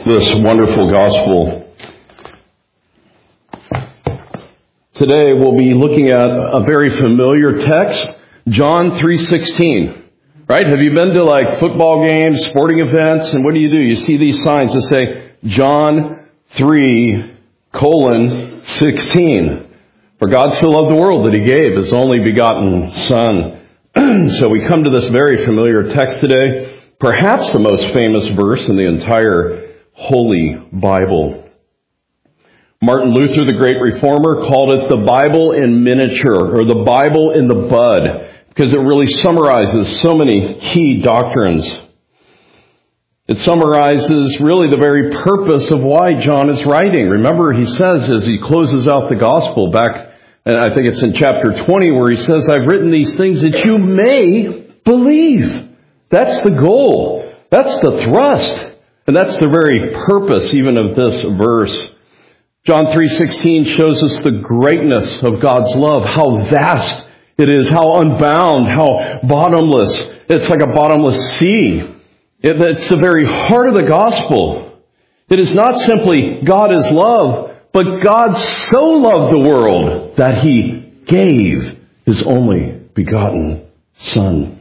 this wonderful gospel. Today we'll be looking at a very familiar text, John 3:16. Right? Have you been to like football games, sporting events, and what do? You see these signs that say John 3:16. For God so loved the world that He gave His only begotten Son. So we come to this very familiar text today, perhaps the most famous verse in the entire Holy Bible. Martin Luther, the great reformer, called it the Bible in miniature, or the Bible in the bud, because it really summarizes so many key doctrines. It summarizes really the very purpose of why John is writing. Remember, he says as he closes out the gospel back, and I think it's in chapter 20, where he says, I've written these things that you may believe. That's the goal. That's the thrust. And that's the very purpose even of this verse. John 3:16 shows us the greatness of God's love, how vast it is, how unbound, how bottomless. It's like a bottomless sea. It's the very heart of the gospel. It is not simply God is love, but God so loved the world that He gave His only begotten Son.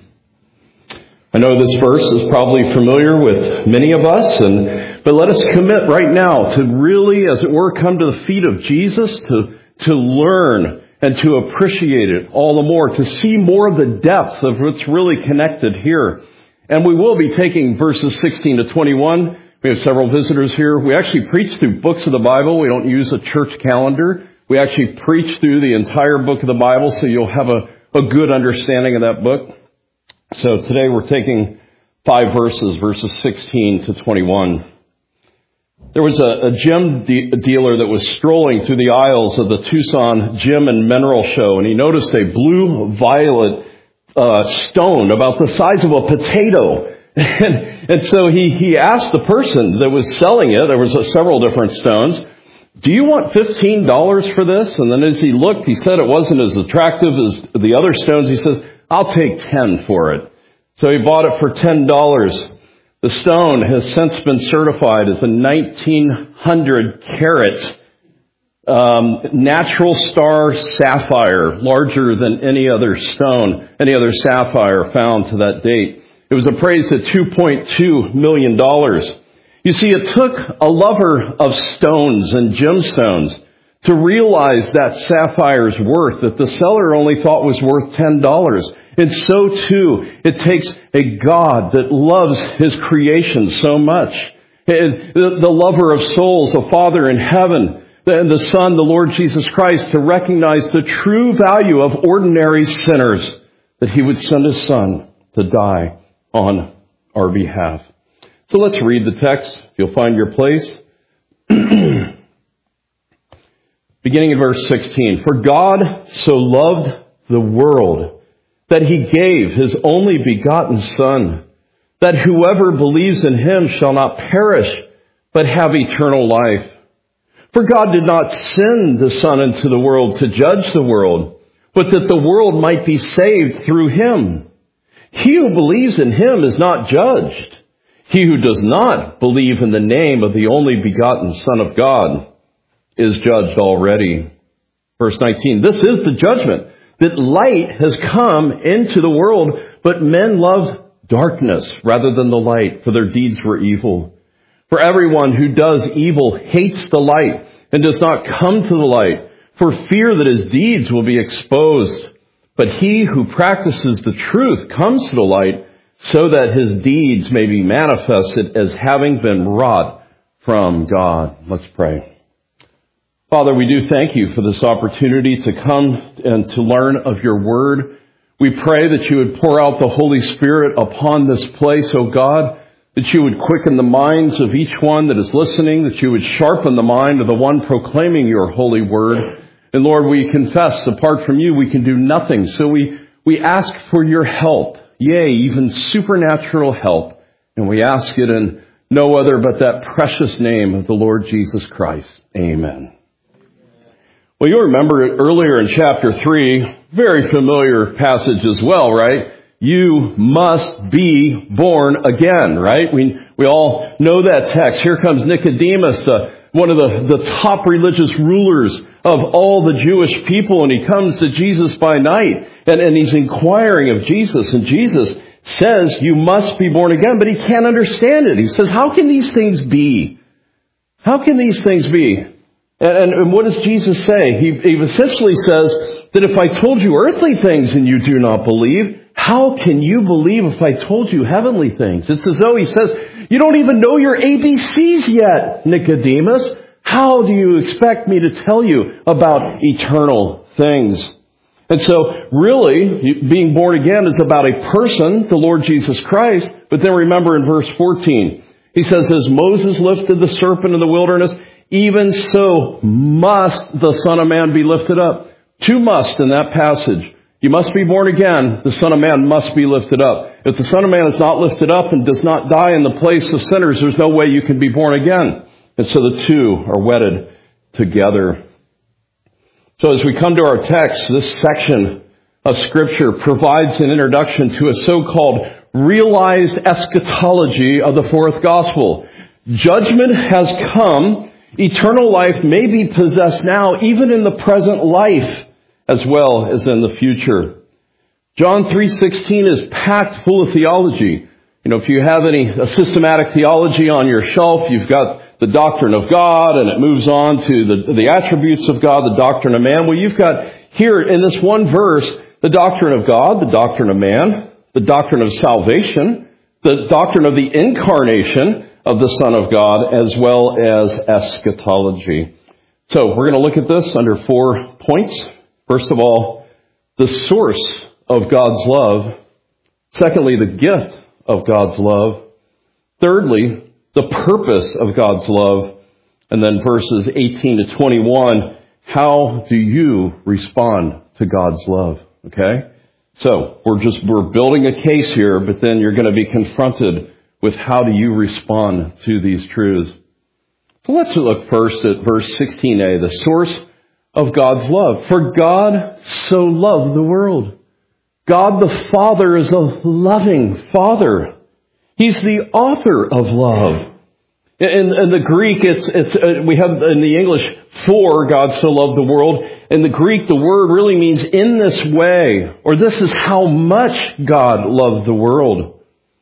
I know this verse is probably familiar with many of us, but let us commit right now to really, as it were, come to the feet of Jesus, to learn and to appreciate it all the more, to see more of the depth of what's really connected here. And we will be taking verses 16 to 21. We have several visitors here. We actually preach through books of the Bible. We don't use a church calendar. We actually preach through the entire book of the Bible, so you'll have a good understanding of that book. So today we're taking 5 verses 16 to 21. There was a gem dealer that was strolling through the aisles of the Tucson Gem and Mineral Show, and he noticed a blue-violet stone about the size of a potato. And so he asked the person that was selling it, there was several different stones, do you want $15 for this? And then as he looked, he said it wasn't as attractive as the other stones. He says, I'll take 10 for it. So he bought it for $10. The stone has since been certified as a 1900 carat natural star sapphire, larger than any other sapphire found to that date. It was appraised at $2.2 million. You see, it took a lover of stones and gemstones to realize that sapphire's worth that the seller only thought was worth $10. And so too, it takes a God that loves His creation so much. The lover of souls, a Father in heaven, and the Son, the Lord Jesus Christ, to recognize the true value of ordinary sinners, that He would send His Son to die on our behalf. So let's read the text. You'll find your place. Beginning in verse 16. For God so loved the world that He gave His only begotten Son, that whoever believes in Him shall not perish, but have eternal life. For God did not send the Son into the world to judge the world, but that the world might be saved through Him. He who believes in Him is not judged. He who does not believe in the name of the only begotten Son of God is judged already. Verse 19, this is the judgment, that light has come into the world, but men loved darkness rather than the light, for their deeds were evil. For everyone who does evil hates the light and does not come to the light, for fear that his deeds will be exposed. But he who practices the truth comes to the light, so that his deeds may be manifested as having been wrought from God. Let's pray. Father, we do thank You for this opportunity to come and to learn of Your Word. We pray that You would pour out the Holy Spirit upon this place, O God, that You would quicken the minds of each one that is listening, that You would sharpen the mind of the one proclaiming Your holy Word. And Lord, we confess, apart from You, we can do nothing. So we ask for Your help, yea, even supernatural help. And we ask it in no other but that precious name of the Lord Jesus Christ. Amen. Well, you'll remember earlier in chapter 3, very familiar passage as well, right? you must be born again, right? We all know that text. Here comes Nicodemus, one of the top religious rulers of all the Jewish people, and he comes to Jesus by night, and he's inquiring of Jesus, and Jesus says, you must be born again, but he can't understand it. He says, how can these things be? How can these things be? And what does Jesus say? He essentially says that if I told you earthly things and you do not believe, how can you believe if I told you heavenly things? It's as though he says, you don't even know your ABCs yet, Nicodemus. How do you expect me to tell you about eternal things? And so, really, being born again is about a person, the Lord Jesus Christ. But then remember in verse 14, he says, as Moses lifted the serpent in the wilderness, even so must the Son of Man be lifted up. Two must in that passage. You must be born again. The Son of Man must be lifted up. If the Son of Man is not lifted up and does not die in the place of sinners, there's no way you can be born again. And so the two are wedded together. So as we come to our text, this section of Scripture provides an introduction to a so-called realized eschatology of the fourth gospel. Judgment has come. Eternal life may be possessed now, even in the present life, as well as in the future. John 3:16 is packed full of theology. You know, if you have any systematic theology on your shelf, you've got the doctrine of God, and it moves on to the attributes of God, the doctrine of man. Well, you've got here in this one verse, the doctrine of God, the doctrine of man, the doctrine of salvation, the doctrine of the incarnation of the Son of God, as well as eschatology. So we're going to look at this under 4 points. First of all, the source of God's love. Secondly, the gift of God's love. Thirdly, the purpose of God's love. And then verses 18 to 21, how do you respond to God's love? Okay? So, we're building a case here, but then you're going to be confronted with how do you respond to these truths. So let's look first at verse 16a, the source of God's love. For God so loved the world. God the Father is a loving Father. He's the author of love. In the Greek, we have in the English, for God so loved the world. In the Greek, the word really means in this way, or this is how much God loved the world.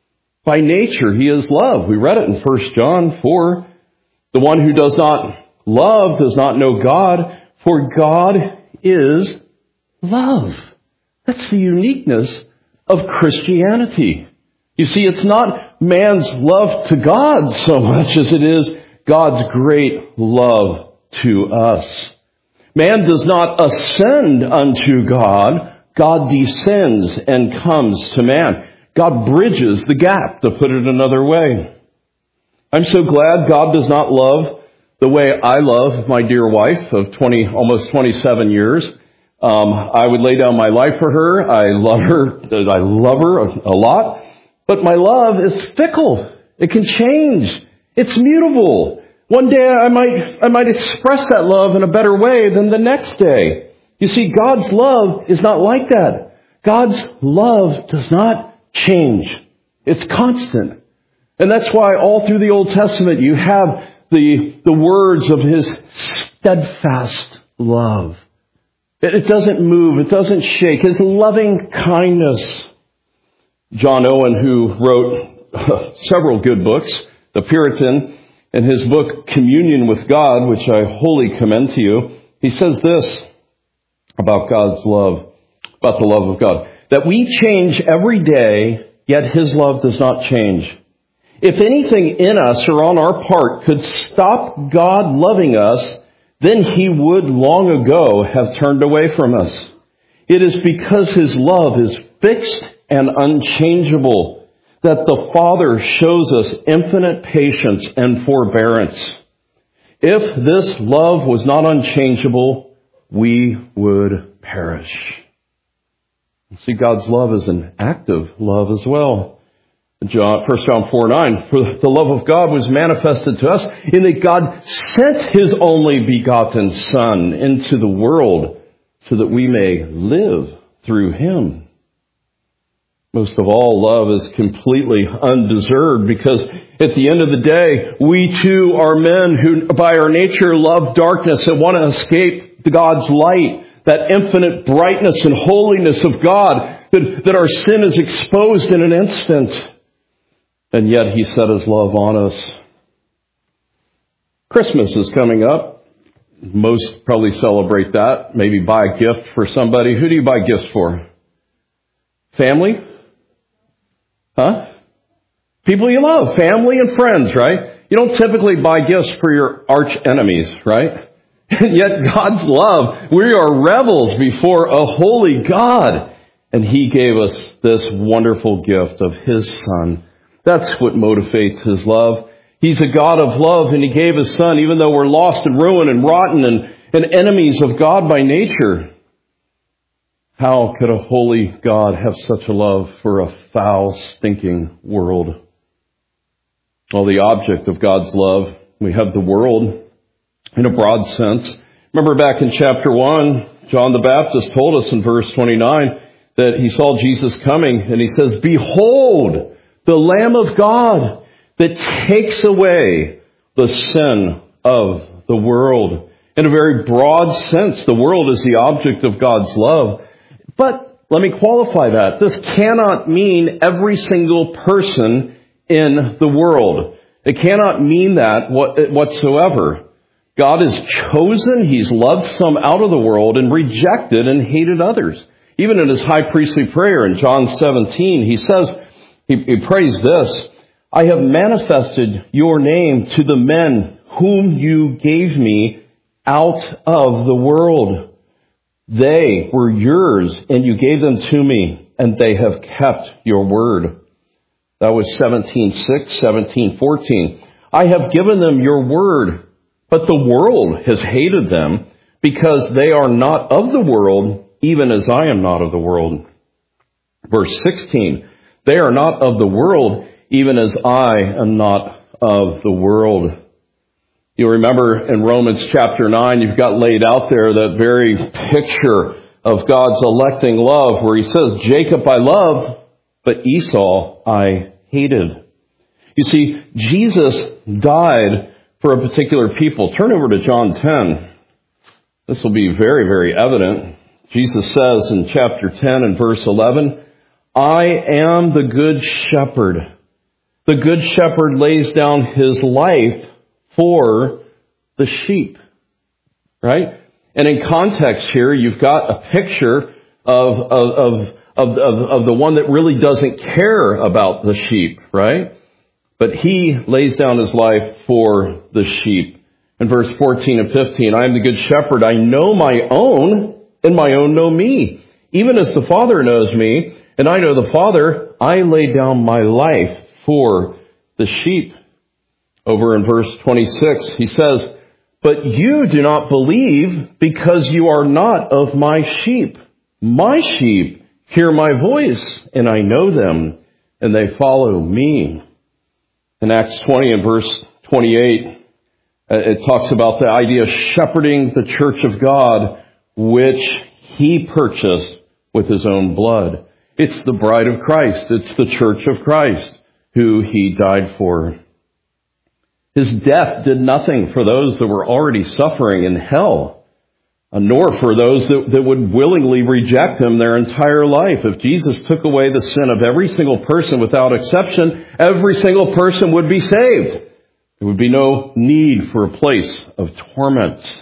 By nature, He is love. We read it in 1 John 4. The one who does not love does not know God, for God is love. That's the uniqueness of Christianity. You see, it's not man's love to God so much as it is God's great love to us. Man does not ascend unto God. God descends and comes to man. God bridges the gap, to put it another way. I'm so glad God does not love the way I love my dear wife of almost 27 years. I would lay down my life for her. I love her a lot. But my love is fickle. It can change. It's mutable. One day I might express that love in a better way than the next day. You see, God's love is not like that. God's love does not change. It's constant. And that's why all through the Old Testament you have the words of His steadfast love. It doesn't move. It doesn't shake. His loving kindness. John Owen, who wrote several good books, the Puritan, in his book Communion with God, which I wholly commend to you, he says this about God's love, about the love of God, that we change every day, yet His love does not change. If anything in us or on our part could stop God loving us, then He would long ago have turned away from us. It is because His love is fixed and unchangeable that the Father shows us infinite patience and forbearance. If this love was not unchangeable, we would perish. See, God's love is an active love as well. 1 John 4:9, for the love of God was manifested to us in that God sent His only begotten Son into the world so that we may live through Him. Most of all, love is completely undeserved because at the end of the day, we too are men who by our nature love darkness and want to escape God's light, that infinite brightness and holiness of God, that our sin is exposed in an instant. And yet He set His love on us. Christmas is coming up. Most probably celebrate that. Maybe buy a gift for somebody. Who do you buy gifts for? Family? Huh? People you love. Family and friends, right? You don't typically buy gifts for your arch enemies, right? And yet God's love, we are rebels before a holy God. And He gave us this wonderful gift of His Son. That's what motivates His love. He's a God of love, and He gave His Son, even though we're lost and ruined and rotten and enemies of God by nature. How could a holy God have such a love for a foul, stinking world? Well, the object of God's love, we have the world in a broad sense. Remember back in chapter 1, John the Baptist told us in verse 29 that he saw Jesus coming, and he says, "Behold, the Lamb of God that takes away the sin of the world." In a very broad sense, the world is the object of God's love. But let me qualify that. This cannot mean every single person in the world. It cannot mean that whatsoever. God has chosen, He's loved some out of the world and rejected and hated others. Even in His high priestly prayer in John 17, He says, He prays this, "I have manifested your name to the men whom you gave me out of the world. They were yours, and you gave them to me, and they have kept your word." That was 17:6, 17:14. "I have given them your word, but the world has hated them, because they are not of the world, even as I am not of the world." Verse 16, "They are not of the world, even as I am not of the world." You remember in Romans chapter 9, you've got laid out there that very picture of God's electing love where He says, "Jacob I loved, but Esau I hated." You see, Jesus died for a particular people. Turn over to John 10. This will be very, very evident. Jesus says in chapter 10 and verse 11, "I am the good shepherd. The good shepherd lays down his life for the sheep." Right? And in context here, you've got a picture of the one that really doesn't care about the sheep, right? But He lays down His life for the sheep. In verse 14 and 15, "I am the good shepherd. I know my own, and my own know me. Even as the Father knows me, and I know the Father, I lay down my life for the sheep." Over in verse 26, He says, "But you do not believe because you are not of my sheep. My sheep hear my voice, and I know them, and they follow me." In Acts 20 and verse 28, it talks about the idea of shepherding the church of God, which He purchased with His own blood. It's the bride of Christ. It's the church of Christ who He died for. His death did nothing for those that were already suffering in hell, nor for those that would willingly reject Him their entire life. If Jesus took away the sin of every single person without exception, every single person would be saved. There would be no need for a place of torment.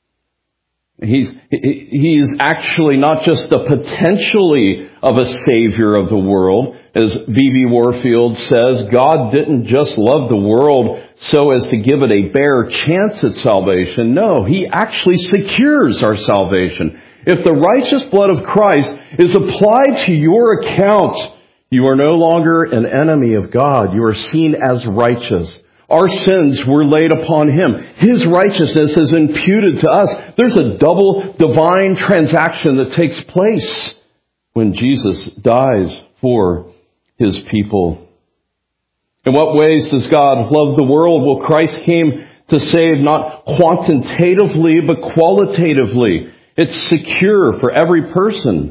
He's actually not just the potentially of a Savior of the world. As V.B. Warfield says, God didn't just love the world so as to give it a bare chance at salvation. No, He actually secures our salvation. If the righteous blood of Christ is applied to your account, you are no longer an enemy of God. You are seen as righteous. Our sins were laid upon Him. His righteousness is imputed to us. There's a double divine transaction that takes place when Jesus dies for His people. In what ways does God love the world? Well, Christ came to save not quantitatively, but qualitatively. It's secure for every person.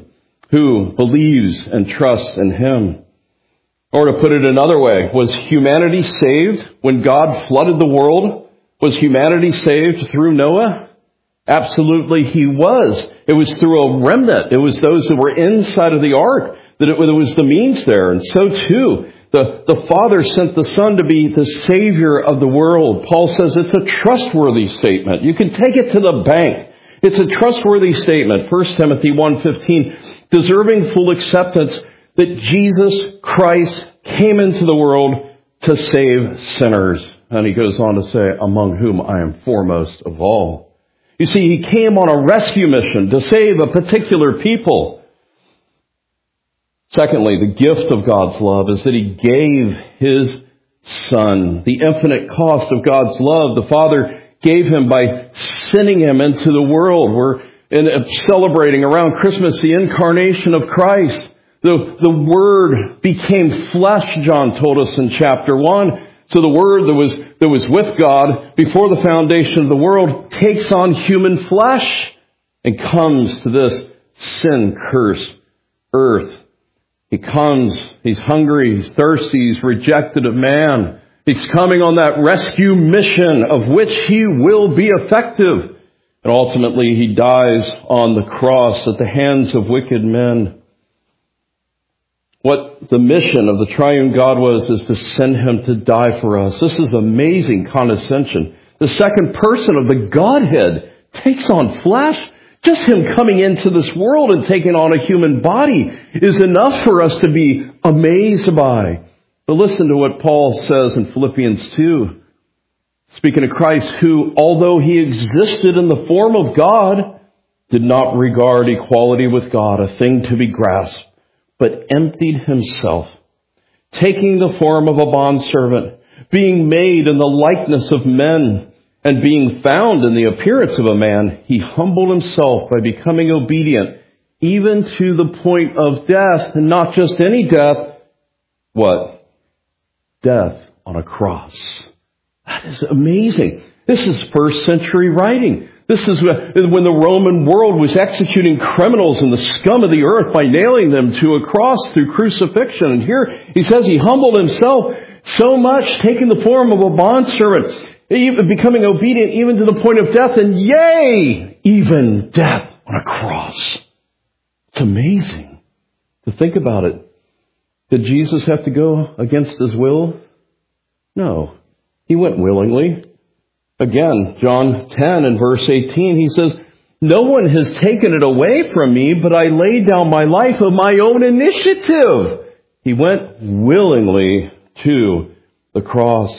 who believes and trusts in Him. Or to put it another way, was humanity saved when God flooded the world? Was humanity saved through Noah? Absolutely he was. It was through a remnant. It was those that were inside of the ark that it was the means there. And so too, the Father sent the Son to be the Savior of the world. Paul says it's a trustworthy statement. You can take it to the bank. It's a trustworthy statement. 1 Timothy 1:15, deserving full acceptance that Jesus Christ came into the world to save sinners. And he goes on to say, among whom I am foremost of all. You see, he came on a rescue mission to save a particular people. Secondly, the gift of God's love is that He gave His Son. The infinite cost of God's love, the Father gave Him by sending Him into the world. We're celebrating around Christmas the incarnation of Christ. The Word became flesh, John told us in chapter 1. So the Word that was with God before the foundation of the world takes on human flesh and comes to this sin-cursed earth. He comes, He's hungry, He's thirsty, He's rejected of man. He's coming on that rescue mission of which He will be effective. And ultimately He dies on the cross at the hands of wicked men. What the mission of the triune God was is to send Him to die for us. This is amazing condescension. The second person of the Godhead takes on flesh. Just Him coming into this world and taking on a human body is enough for us to be amazed by. But listen to what Paul says in Philippians 2. Speaking of Christ, who, although He existed in the form of God, did not regard equality with God a thing to be grasped, but emptied Himself, taking the form of a bondservant, being made in the likeness of men, and being found in the appearance of a man, He humbled Himself by becoming obedient, even to the point of death, and not just any death. What? Death on a cross. That is amazing. This is first century writing. This is when the Roman world was executing criminals in the scum of the earth by nailing them to a cross through crucifixion. And here he says He humbled Himself so much, taking the form of a bondservant, even becoming obedient even to the point of death, and yea, even death on a cross. It's amazing to think about it. Did Jesus have to go against His will? No. He went willingly. Again, John 10 and verse 18, He says, no one has taken it away from me, but I laid down my life of my own initiative. He went willingly to the cross.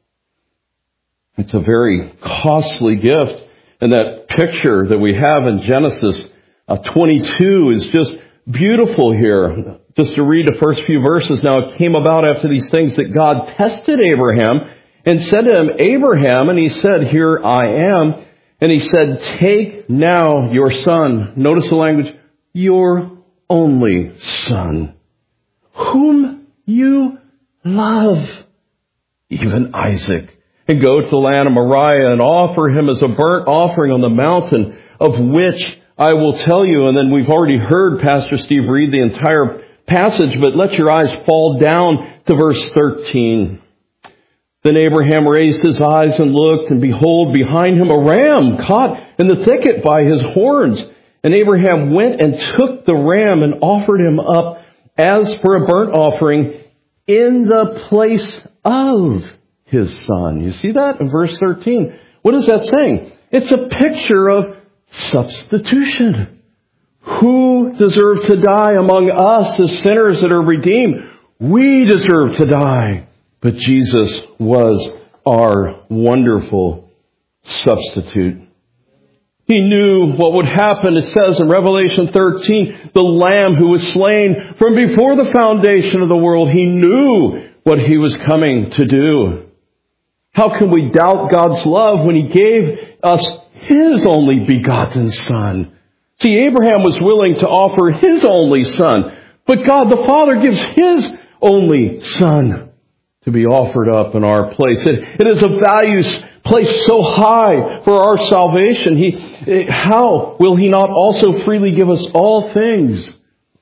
It's a very costly gift. And that picture that we have in Genesis 22 is just beautiful here. Just to read the first few verses. Now it came about after these things that God tested Abraham and said to him, Abraham, and he said, here I am. And He said, take now your son. Notice the language, your only son, whom you love, even Isaac, and go to the land of Moriah and offer him as a burnt offering on the mountain of which I will tell you. And then we've already heard Pastor Steve read the entire passage, but let your eyes fall down to verse 13. Then Abraham raised his eyes and looked, and behold, behind him a ram caught in the thicket by his horns. And Abraham went and took the ram and offered him up as for a burnt offering in the place of his son. You see that in verse 13? What is that saying? It's a picture of substitution. Who deserved to die among us as sinners that are redeemed? We deserve to die. But Jesus was our wonderful substitute. He knew what would happen. It says in Revelation 13, the Lamb who was slain from before the foundation of the world, He knew what He was coming to do. How can we doubt God's love when He gave us His only begotten Son? See, Abraham was willing to offer his only son, but God the Father gives His only Son to be offered up in our place. It is a value placed so high for our salvation. How will He not also freely give us all things?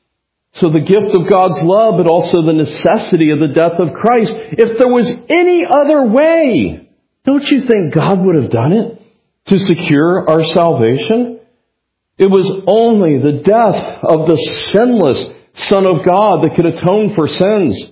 So the gift of God's love, but also the necessity of the death of Christ. If there was any other way, don't you think God would have done it to secure our salvation? It was only the death of the sinless Son of God that could atone for sins.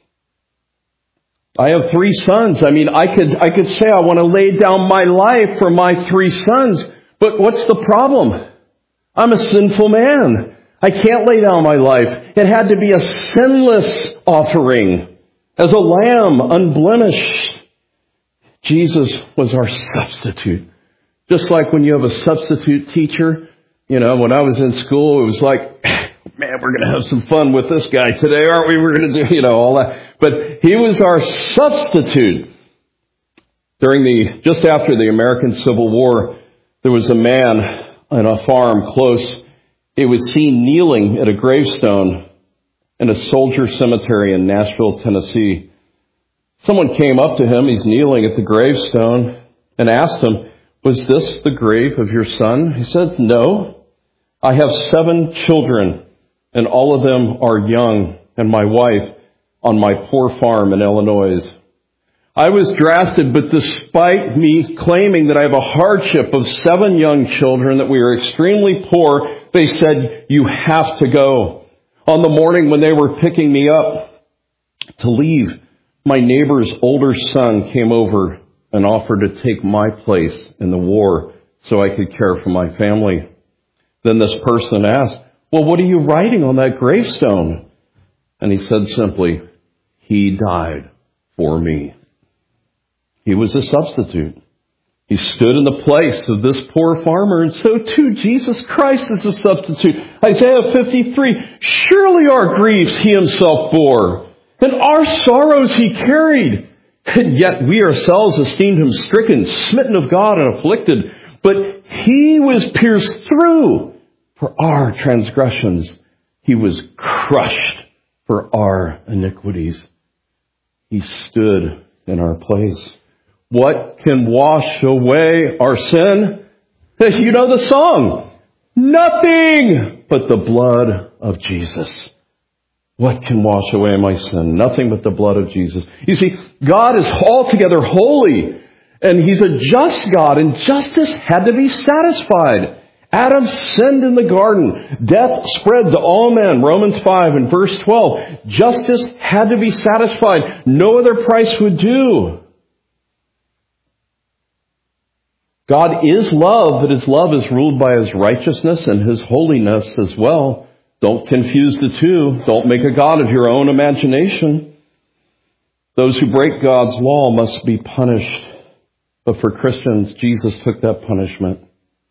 I have 3 sons. I could say I want to lay down my life for my 3 sons, but what's the problem? I'm a sinful man. I can't lay down my life. It had to be a sinless offering, as a lamb, unblemished. Jesus was our substitute. Just like when you have a substitute teacher, when I was in school, it was like, man, we're going to have some fun with this guy today, aren't we? We're going to do, all that. But he was our substitute. Just after the American Civil War, there was a man on a farm close. He was seen kneeling at a gravestone in a soldier cemetery in Nashville, Tennessee. Someone came up to him, he's kneeling at the gravestone, and asked him, "Was this the grave of your son?" He says, "No. I have 7 children, and all of them are young, and my wife on my poor farm in Illinois. I was drafted, but despite me claiming that I have a hardship of 7 young children, that we are extremely poor, they said, 'You have to go.' On the morning when they were picking me up to leave, my neighbor's older son came over and offered to take my place in the war so I could care for my family." Then this person asked, "Well, what are you writing on that gravestone?" And he said simply, "He died for me." He was a substitute. He stood in the place of this poor farmer, and so too Jesus Christ is a substitute. Isaiah 53, "Surely our griefs he himself bore, and our sorrows he carried. And yet we ourselves esteemed him stricken, smitten of God, and afflicted. But he was pierced through for our transgressions. He was crushed for our iniquities." He stood in our place. What can wash away our sin? You know the song. Nothing but the blood of Jesus. What can wash away my sin? Nothing but the blood of Jesus. You see, God is altogether holy, and he's a just God, and justice had to be satisfied. Adam sinned in the garden. Death spread to all men. Romans 5 and verse 12. Justice had to be satisfied. No other price would do. God is love, but his love is ruled by his righteousness and his holiness as well. Don't confuse the two. Don't make a God of your own imagination. Those who break God's law must be punished. But for Christians, Jesus took that punishment.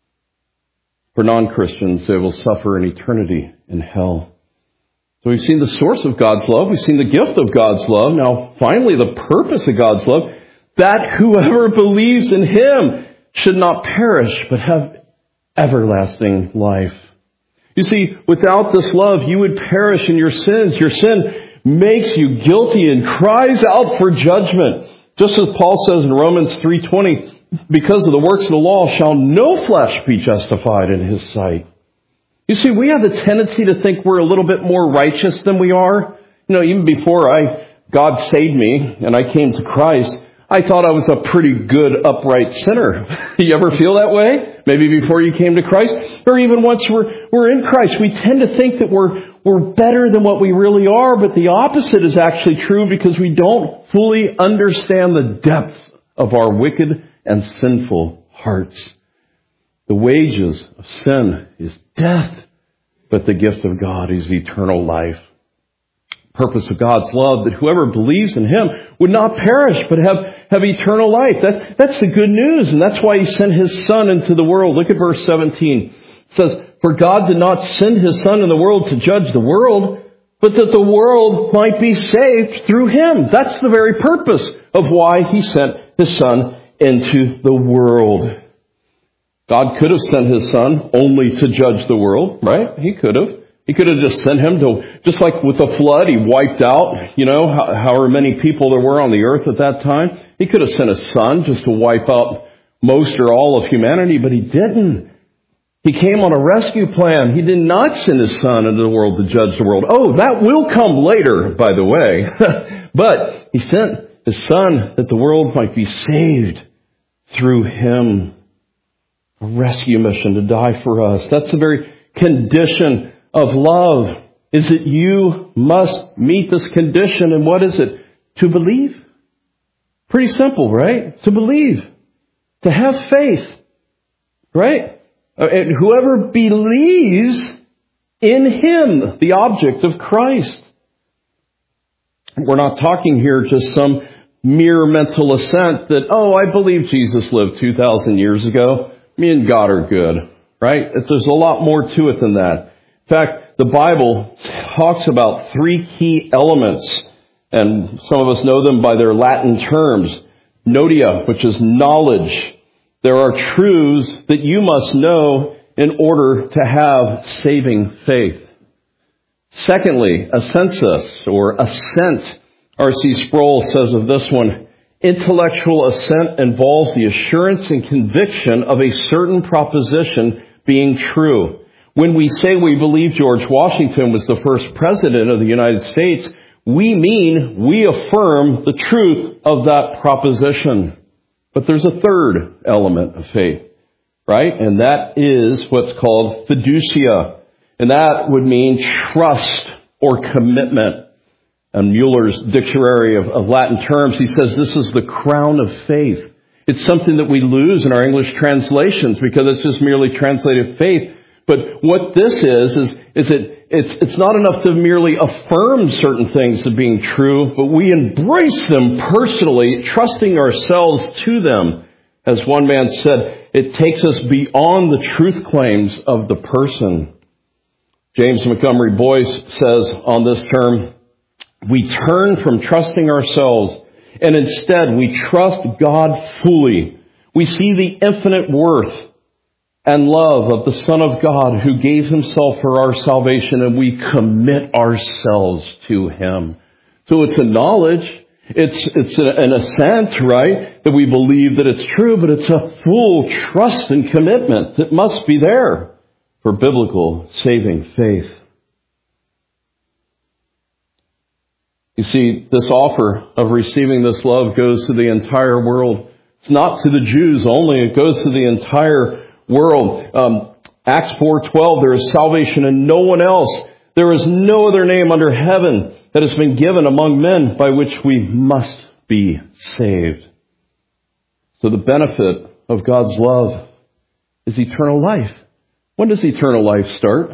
For non-Christians, they will suffer an eternity in hell. So we've seen the source of God's love. We've seen the gift of God's love. Now, finally, the purpose of God's love, that whoever believes in him should not perish, but have everlasting life. You see, without this love, you would perish in your sins. Your sin makes you guilty and cries out for judgment. Just as Paul says in Romans 3:20, because of the works of the law shall no flesh be justified in his sight. You see, we have the tendency to think we're a little bit more righteous than we are. Even before God saved me and I came to Christ, I thought I was a pretty good, upright sinner. You ever feel that way? Maybe before you came to Christ? Or even once we're in Christ, we tend to think that we're better than what we really are, but the opposite is actually true because we don't fully understand the depth of our wicked and sinful hearts. The wages of sin is death, but the gift of God is eternal life. Purpose of God's love, that whoever believes in him would not perish, but have eternal life. That's the good news, and that's why he sent his Son into the world. Look at verse 17. It says, "For God did not send his Son in the world to judge the world, but that the world might be saved through him." That's the very purpose of why he sent his Son into the world. God could have sent his Son only to judge the world, right? He could have. He could have just sent him to, just like with the flood, he wiped out, however many people there were on the earth at that time. He could have sent his Son just to wipe out most or all of humanity, but he didn't. He came on a rescue plan. He did not send His Son into the world to judge the world. Oh, that will come later, by the way. But He sent His Son that the world might be saved through Him. A rescue mission to die for us. That's the very condition of love, is that you must meet this condition. And what is it? To believe. Pretty simple, right? To believe. To have faith. Right? And whoever believes in Him, the object of Christ. We're not talking here just some mere mental assent that, oh, I believe Jesus lived 2,000 years ago. Me and God are good. Right? There's a lot more to it than that. In fact, the Bible talks about three key elements, and some of us know them by their Latin terms. Notia, which is knowledge. There are truths that you must know in order to have saving faith. Secondly, assensus, or assent. R.C. Sproul says of this one, intellectual assent involves the assurance and conviction of a certain proposition being true. When we say we believe George Washington was the first president of the United States, we mean we affirm the truth of that proposition. But there's a third element of faith, right? And that is what's called fiducia. And that would mean trust or commitment. And Mueller's dictionary of Latin terms, he says this is the crown of faith. It's something that we lose in our English translations because it's just merely translated faith. But what this is it's not enough to merely affirm certain things as being true, but we embrace them personally, trusting ourselves to them. As one man said, it takes us beyond the truth claims of the person. James Montgomery Boyce says on this term, we turn from trusting ourselves and instead we trust God fully. We see the infinite worth and love of the Son of God who gave Himself for our salvation, and we commit ourselves to Him. So it's a knowledge, it's an assent, right, that we believe that it's true, but it's a full trust and commitment that must be there for biblical saving faith. You see, this offer of receiving this love goes to the entire world. It's not to the Jews only, it goes to the entire world. Acts 4:12, there is salvation in no one else. There is no other name under heaven that has been given among men by which we must be saved. So the benefit of God's love is eternal life. When does eternal life start?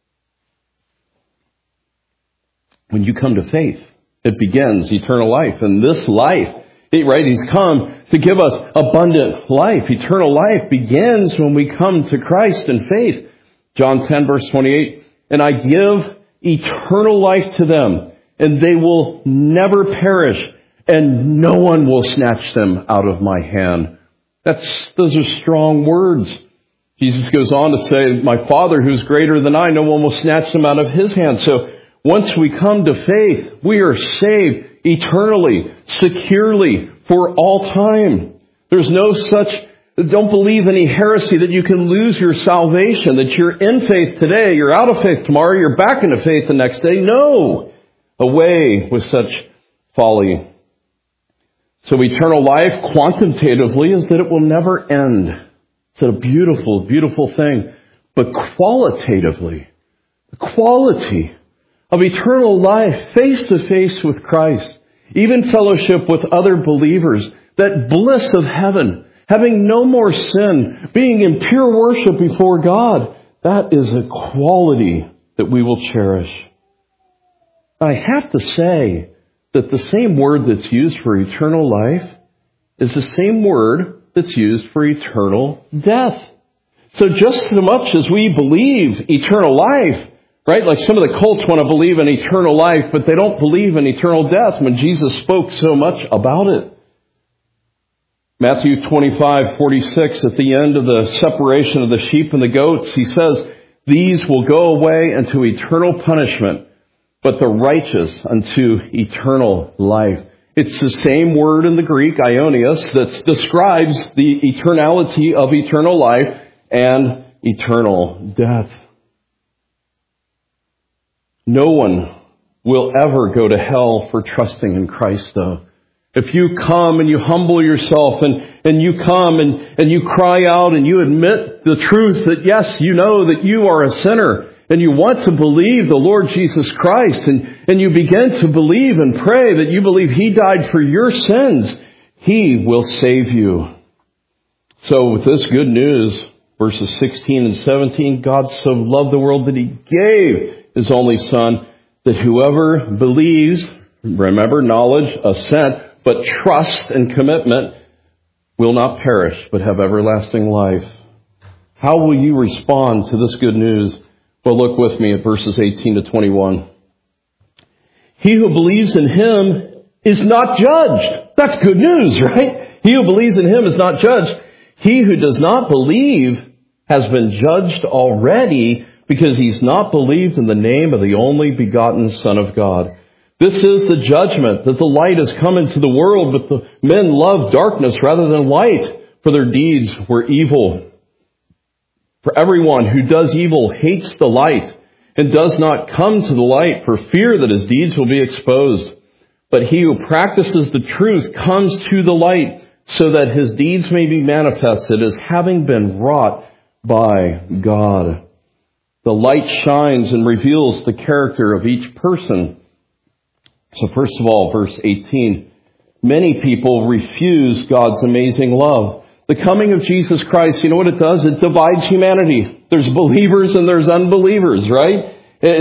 When you come to faith. It begins eternal life. And this life, right, He's come to give us abundant life. Eternal life begins when we come to Christ in faith. John 10 verse 28, and I give eternal life to them, and they will never perish, and no one will snatch them out of my hand. Those are strong words. Jesus goes on to say, my Father who's greater than I, no one will snatch them out of His hand. So once we come to faith, we are saved eternally, securely, for all time. There's no such, don't believe any heresy that you can lose your salvation, that you're in faith today, you're out of faith tomorrow, you're back into faith the next day. No! Away with such folly. So eternal life, quantitatively, is that it will never end. It's a beautiful, beautiful thing. But qualitatively, the quality of eternal life, face to face with Christ, even fellowship with other believers, that bliss of heaven, having no more sin, being in pure worship before God, that is a quality that we will cherish. I have to say that the same word that's used for eternal life is the same word that's used for eternal death. So just as much as we believe eternal life, right? Like some of the cults want to believe in eternal life, but they don't believe in eternal death when Jesus spoke so much about it. Matthew 25:46, at the end of the separation of the sheep and the goats, He says, these will go away into eternal punishment, but the righteous unto eternal life. It's the same word in the Greek, aionios, that describes the eternality of eternal life and eternal death. No one will ever go to hell for trusting in Christ, though. If you come and you humble yourself and you come and you cry out and you admit the truth that, yes, you know that you are a sinner and you want to believe the Lord Jesus Christ and you begin to believe and pray that you believe He died for your sins, He will save you. So with this good news, verses 16 and 17, God so loved the world that He gave His only Son, that whoever believes, remember knowledge, assent, but trust and commitment, will not perish, but have everlasting life. How will you respond to this good news? Well, look with me at verses 18 to 21. He who believes in Him is not judged. That's good news, right? He who believes in Him is not judged. He who does not believe has been judged already, because he's not believed in the name of the only begotten Son of God. This is the judgment, that the light has come into the world, but the men love darkness rather than light, for their deeds were evil. For everyone who does evil hates the light, and does not come to the light for fear that his deeds will be exposed. But he who practices the truth comes to the light, so that his deeds may be manifested as having been wrought by God. The light shines and reveals the character of each person. So first of all, verse 18, many people refuse God's amazing love. The coming of Jesus Christ, you know what it does? It divides humanity. There's believers and there's unbelievers, right?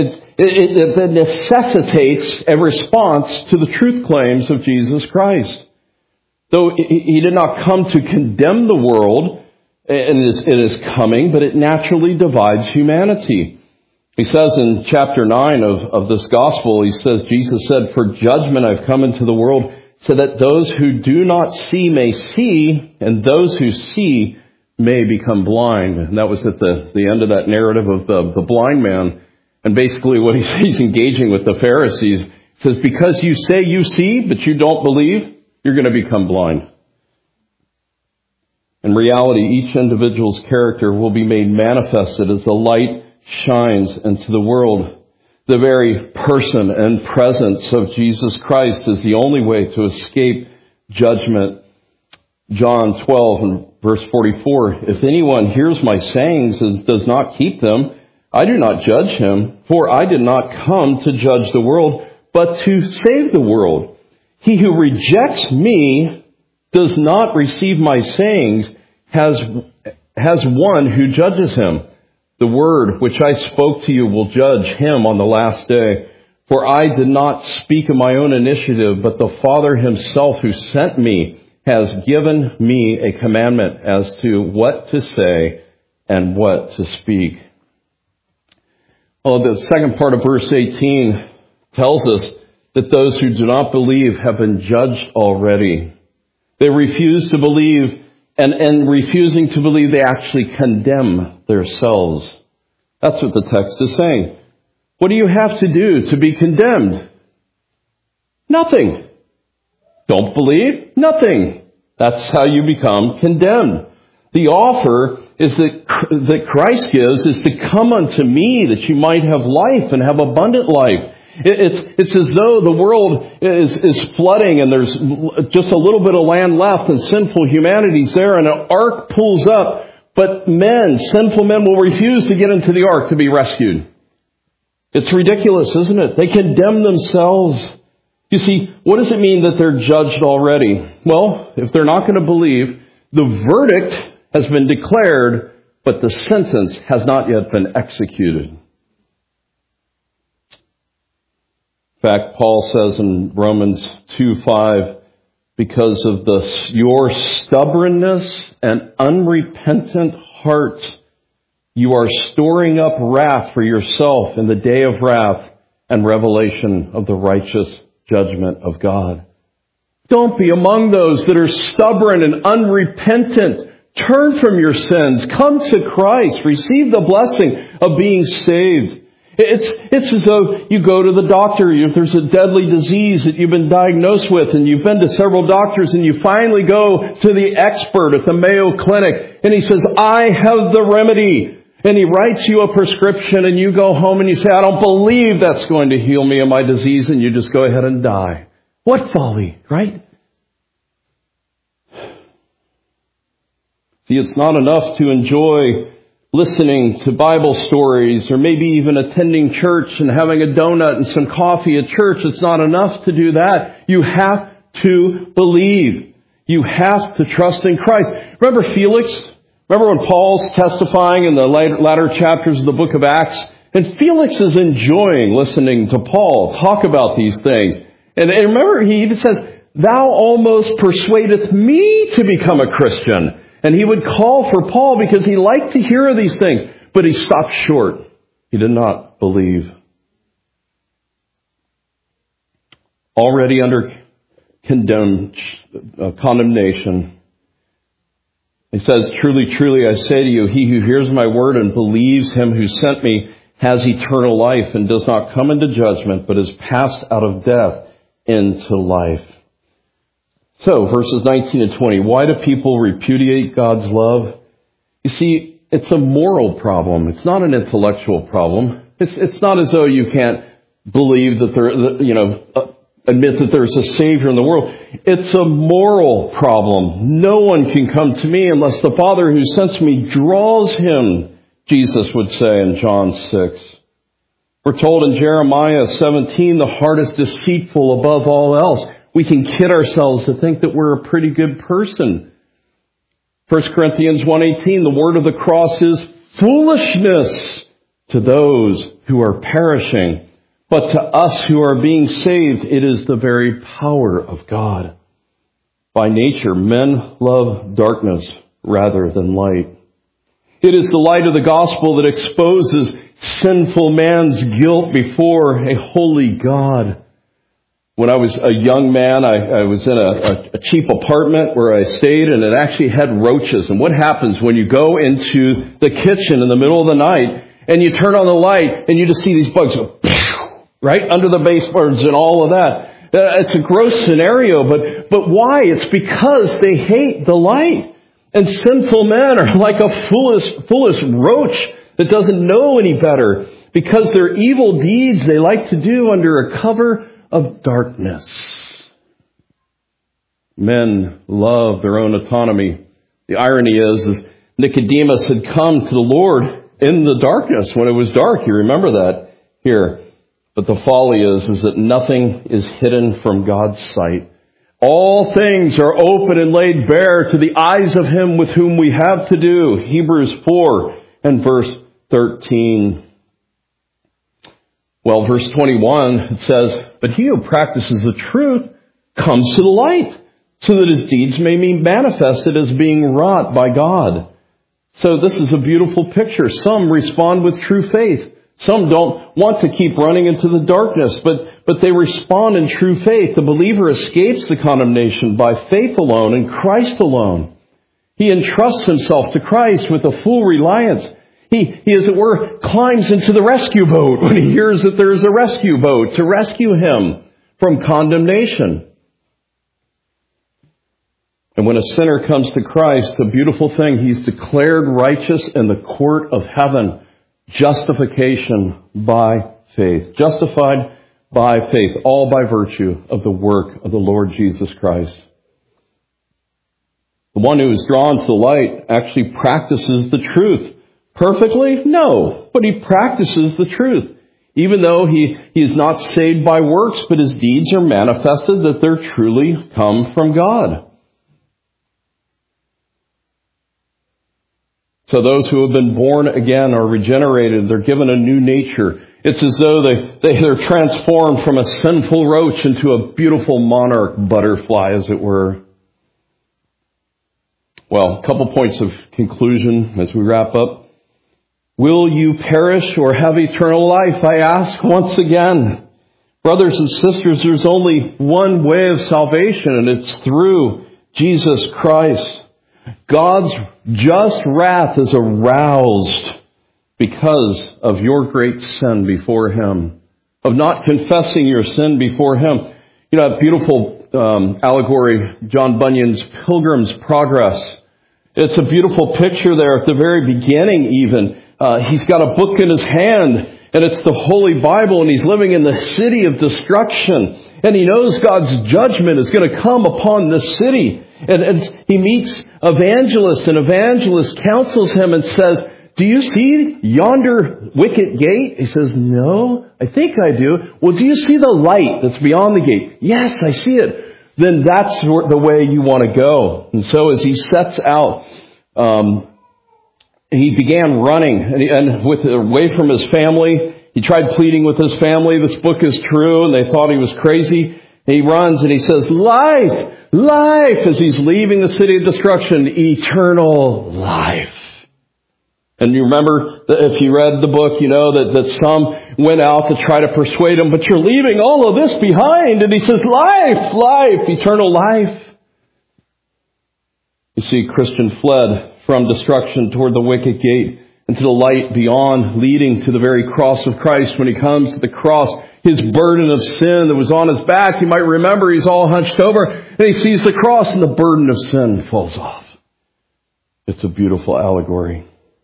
It necessitates a response to the truth claims of Jesus Christ. Though He did not come to condemn the world in His coming, but it naturally divides humanity. He says in chapter 9 of this gospel, He says, Jesus said, "For judgment I've come into the world, so that those who do not see may see, and those who see may become blind." And that was at the end of that narrative of the blind man. And basically what he's engaging with the Pharisees. He says, because you say you see, but you don't believe, you're going to become blind. In reality, each individual's character will be made manifested as the light shines into the world. The very person and presence of Jesus Christ is the only way to escape judgment. John 12 and verse 44, if anyone hears my sayings and does not keep them, I do not judge him, for I did not come to judge the world, but to save the world. He who rejects me does not receive my sayings, has one who judges him. The word which I spoke to you will judge him on the last day. For I did not speak of my own initiative, but the Father Himself who sent me has given me a commandment as to what to say and what to speak. Well, the second part of verse 18 tells us that those who do not believe have been judged already. They refuse to believe, and refusing to believe, they actually condemn themselves. That's what the text is saying. What do you have to do to be condemned? Nothing. Don't believe? Nothing. That's how you become condemned. The offer is that Christ gives is to come unto me that you might have life and have abundant life. It's as though the world is flooding and there's just a little bit of land left and sinful humanity's there and an ark pulls up, but sinful men will refuse to get into the ark to be rescued. It's ridiculous, isn't it? They condemn themselves. You see, what does it mean that they're judged already? Well, if they're not going to believe, the verdict has been declared, but the sentence has not yet been executed. In fact, Paul says in Romans 2:5, because of your stubbornness and unrepentant heart, you are storing up wrath for yourself in the day of wrath and revelation of the righteous judgment of God. Don't be among those that are stubborn and unrepentant. Turn from your sins. Come to Christ. Receive the blessing of being saved. It's as though you go to the doctor. If there's a deadly disease that you've been diagnosed with and you've been to several doctors and you finally go to the expert at the Mayo Clinic and he says, I have the remedy. And he writes you a prescription and you go home and you say, I don't believe that's going to heal me of my disease, and you just go ahead and die. What folly, right? See, it's not enough to enjoy listening to Bible stories or maybe even attending church and having a donut and some coffee at church. It's not enough to do that. You have to believe. You have to trust in Christ. Remember Felix? Remember when Paul's testifying in the latter chapters of the book of Acts? And Felix is enjoying listening to Paul talk about these things. And remember, he even says, thou almost persuadeth me to become a Christian. And he would call for Paul because he liked to hear of these things. But he stopped short. He did not believe. Already under condemnation. He says, truly, truly, I say to you, he who hears my word and believes him who sent me has eternal life and does not come into judgment, but is passed out of death into life. So, verses 19 and 20, why do people repudiate God's love? You see, it's a moral problem. It's not an intellectual problem. It's not as though you can't believe that admit that there's a Savior in the world. It's a moral problem. No one can come to me unless the Father who sends me draws him, Jesus would say in John 6. We're told in Jeremiah 17, the heart is deceitful above all else. We can kid ourselves to think that we're a pretty good person. 1 Corinthians 1:18, the word of the cross is foolishness to those who are perishing. But to us who are being saved, it is the very power of God. By nature, men love darkness rather than light. It is the light of the gospel that exposes sinful man's guilt before a holy God. When I was a young man, I was in a cheap apartment where I stayed, and it actually had roaches. And what happens when you go into the kitchen in the middle of the night and you turn on the light and you just see these bugs go right under the baseboards and all of that? It's a gross scenario, but why? It's because they hate the light. And sinful men are like a foolish roach that doesn't know any better, because their evil deeds they like to do under a cover of darkness. Men love their own autonomy. The irony is Nicodemus had come to the Lord in the darkness when it was dark. You remember that here. But the folly is that nothing is hidden from God's sight. All things are open and laid bare to the eyes of him with whom we have to do. Hebrews 4 and verse 13. Well, verse 21, it says, but he who practices the truth comes to the light, so that his deeds may be manifested as being wrought by God. So this is a beautiful picture. Some respond with true faith. Some don't want to keep running into the darkness, but they respond in true faith. The believer escapes the condemnation by faith alone in Christ alone. He entrusts himself to Christ with a full reliance. He, as it were, climbs into the rescue boat when he hears that there is a rescue boat to rescue him from condemnation. And when a sinner comes to Christ, a beautiful thing, he's declared righteous in the court of heaven. Justification by faith. Justified by faith, all by virtue of the work of the Lord Jesus Christ. The one who is drawn to the light actually practices the truth. Perfectly? No. But he practices the truth. Even though he is not saved by works, but his deeds are manifested that they're truly come from God. So those who have been born again are regenerated. They're given a new nature. It's as though they're transformed from a sinful roach into a beautiful monarch butterfly, as it were. Well, a couple points of conclusion as we wrap up. Will you perish or have eternal life? I ask once again. Brothers and sisters, there's only one way of salvation, and it's through Jesus Christ. God's just wrath is aroused because of your great sin before Him, of not confessing your sin before Him. You know, that beautiful allegory, John Bunyan's Pilgrim's Progress. It's a beautiful picture there at the very beginning even. he's got a book in his hand, and it's the Holy Bible, and he's living in the city of destruction. And he knows God's judgment is going to come upon this city. And he meets Evangelist, and Evangelist counsels him and says, do you see yonder wicket gate? He says, no, I think I do. Well, do you see the light that's beyond the gate? Yes, I see it. Then that's the way you want to go. And so as he sets out, he began running and away from his family. He tried pleading with his family, this book is true, and they thought he was crazy. And he runs and he says, life, life, as he's leaving the city of destruction, eternal life. And you remember, that if you read the book, you know that some went out to try to persuade him, but you're leaving all of this behind. And he says, life, life, eternal life. You see, Christian fled from destruction toward the wicket gate into the light beyond, leading to the very cross of Christ. When he comes to the cross, his burden of sin that was on his back, you might remember he's all hunched over, and he sees the cross and the burden of sin falls off. It's a beautiful allegory.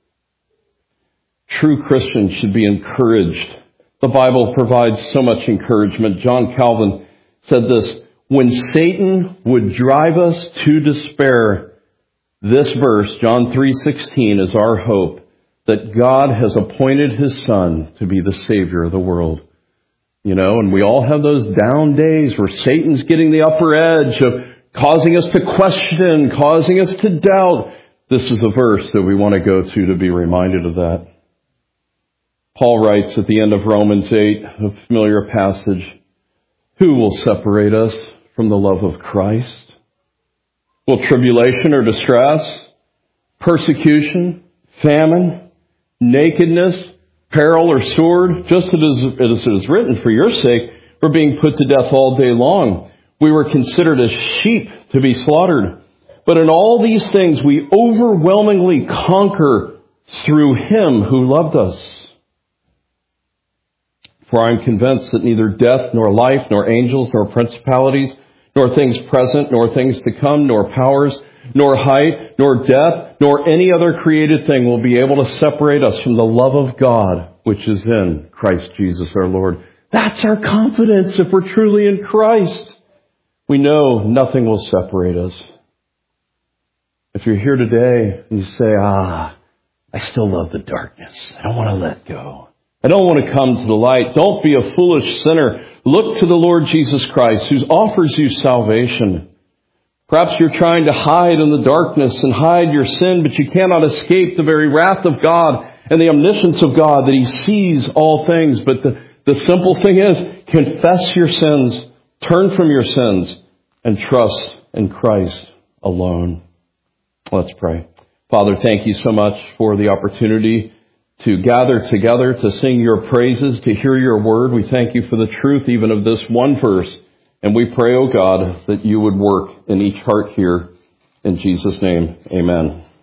True Christians should be encouraged. The Bible provides so much encouragement. John Calvin said this, when Satan would drive us to despair, this verse, John 3:16, is our hope that God has appointed His Son to be the Savior of the world. You know, and we all have those down days where Satan's getting the upper edge of causing us to question, causing us to doubt. This is a verse that we want to go to be reminded of that. Paul writes at the end of Romans 8, a familiar passage, who will separate us from the love of Christ? Will tribulation or distress, persecution, famine, nakedness, peril or sword, just as it is written, for your sake, we're being put to death all day long. We were considered as sheep to be slaughtered. But in all these things, we overwhelmingly conquer through Him who loved us. For I am convinced that neither death, nor life, nor angels, nor principalities, nor things present, nor things to come, nor powers, nor height, nor depth, nor any other created thing will be able to separate us from the love of God, which is in Christ Jesus our Lord. That's our confidence if we're truly in Christ. We know nothing will separate us. If you're here today and you say, I still love the darkness. I don't want to let go. I don't want to come to the light. Don't be a foolish sinner. Look to the Lord Jesus Christ, who offers you salvation. Perhaps you're trying to hide in the darkness and hide your sin, but you cannot escape the very wrath of God and the omniscience of God, that He sees all things. But the simple thing is, confess your sins, turn from your sins, and trust in Christ alone. Let's pray. Father, thank you so much for the opportunity to gather together, to sing your praises, to hear your word. We thank you for the truth even of this one verse. And we pray, O God, that you would work in each heart here. In Jesus' name, amen.